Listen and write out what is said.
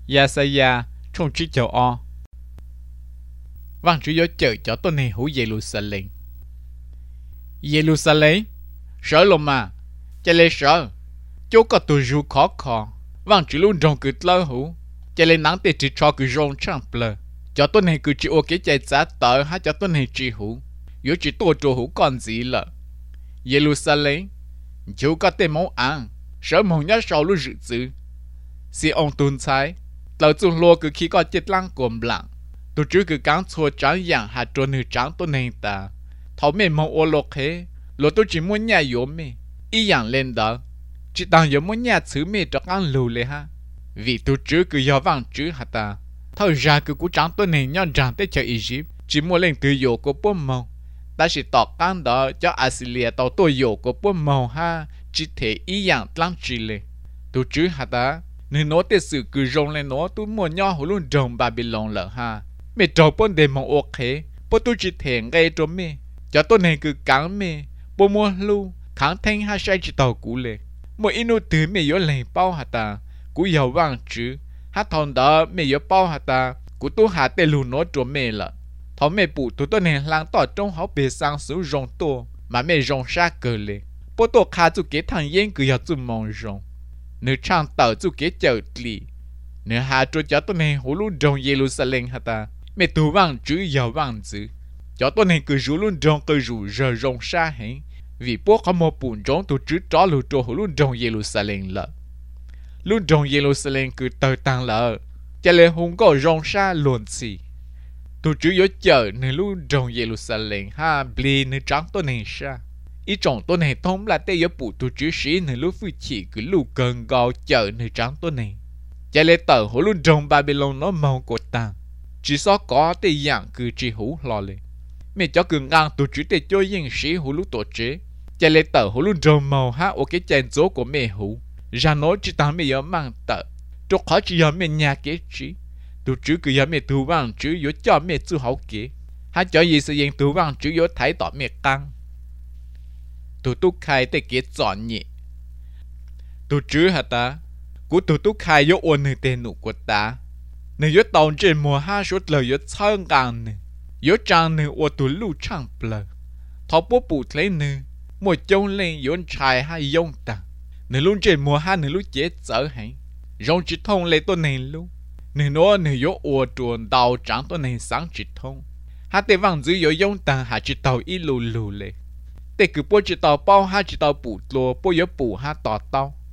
Yesaya trong chữ chào o. Vang chữ yếu chữ cho tôi này hữu Jerusalem. Jerusalem, sợ lộn mà, chạy lên sợ. Chỗ có tù ru khó khó. Vang chữ luôn trong cứ lâu hữu. Chạy lên nắng tê chỉ cho cứ rong chẳng plơ. Cho tôi này cứ chỉ ô cái chạy giá tờ hay cho tôi này chỉ hữu. Yếu chỉ tôi trô hữu còn gì lợ. Jerusalem, chỗ có tên mẫu ăn. Sợ mong nhá sau lúc dự dư. Si ông tuân trái. Tàu chung lô cứ khi có chết lăng cuộm lặng. Tôi chứ cứ cắn chua trắng dạng hạt trôn hư trắng tôi nên ta. Thảo mẹ mong ô lộc thế. Lô tôi chỉ muốn nhà yếu mẹ. Ý dạng lên đó. Chỉ tăng yếu muốn nhà thứ mẹ cho ăn lù lệ ha. Vì tôi chứ cứ yếu vàng chứ hả ta. Thảo ra cứ cú trắng tôi nên nhon ràng tới cho Egypt. Chỉ muốn lên từ yếu của bố mong. Ta chỉ tỏ cắn đó cho Assyria tàu tôi yếu của bố mong ha. Chỉ thể ý dạng lăng trì lệ. Tôi chứ hả ta. Nếu nó tế sự cứ rong lên nó tôi muốn nhỏ hổ luôn rong Babylon lợ ha. Mẹ trò bọn đề mong ok. Bố tôi chỉ thể ngay cho mẹ. Cho tôi này cứ cắn mẹ. Bố mua lưu. Kháng thanh ha sai chỉ tàu cũ lệ. Mỗi ít nô tử mẹ yếu lệnh bao hả ta. Cú yếu vang chứ. Hát thòn đó mẹ yếu bao hả ta. Cú tôi hạ tê lù nó cho mẹ lợ. Thó mẹ bụ tôi này lang tỏ trong họ bề sang sử rong tô. Mà mẹ rong xa cờ lệ. Bố tôi khá chú kế thằng yên cứ yếu chú mong rong. Nếu trang tàu chú kế chở lì. Nếu hạ trô cho tôi này hổ luôn rong Jerusalem hả ta. Mẹ tù vang chữ yếu vang chữ. Cho tôi này cứ rú luôn rong cơ rú rờ rong xa hẹn. Vì bố có một bùn rong tôi chữ tró lưu trô hổ luôn rong Jerusalem lợ. Luôn rong Jerusalem cứ tờ tăng lợ. Chả lẽ hùng có rong xa luôn xì. Tôi chữ yếu chở nếu luôn rong Jerusalem ha bì nếu trắng tôi này xa. Ý trọng tôi này thông là tê yếu bù tôi chữ sĩ nếu lúc phi chỉ cứ lưu cần gò chở nếu trắng tôi này. Chả lẽ tờ hổ luôn rong Babylon nó màu của ta. Chỉ so có tê dạng cứ chỉ hú lo lệ. Mẹ cho cứ ngang tôi chữ tê cho yên sĩ hú lúc tổ chế. Chả lẽ tờ hổ luôn rong màu ha ở cái chèn dỗ của mẹ hú. Ra nói chỉ tăng mẹ yếu mang tờ. Cho khó chỉ yếu mẹ nhà kế trí. Tôi chữ cứ yếu mẹ tu vang chữ yếu cho mẹ chú hậu kế. Ha cho gì sự yên tu vang chữ yếu thái tỏ mẹ căng. Tôi tu khai tê kế chọn nhị. Tôi chữ hả ta. Cú tôi tu khai yếu ôn nơi tên nụ của ta. Nếu yếu tàu trên mùa ha suốt lời yếu chơn gàng nè. Yếu trang nè ô tôi lưu trang bờ. Thọ bố bù lấy nè. Một châu lên yếu trai ha yông ta. Nếu luôn trên mùa ha nếu lúc chế trở hẳn. Rong chỉ thông lấy tôi này luôn. Nếu nó nếu yếu ô truồn đào trắng tôi này sáng chỉ thông. Ha tê vang giữ yếu yông ta ha chỉ tàu y lù lù lệ. Tê cứ bố chỉ tàu bao ha chỉ tàu bù lùa bố yếu bù ha tỏ tàu.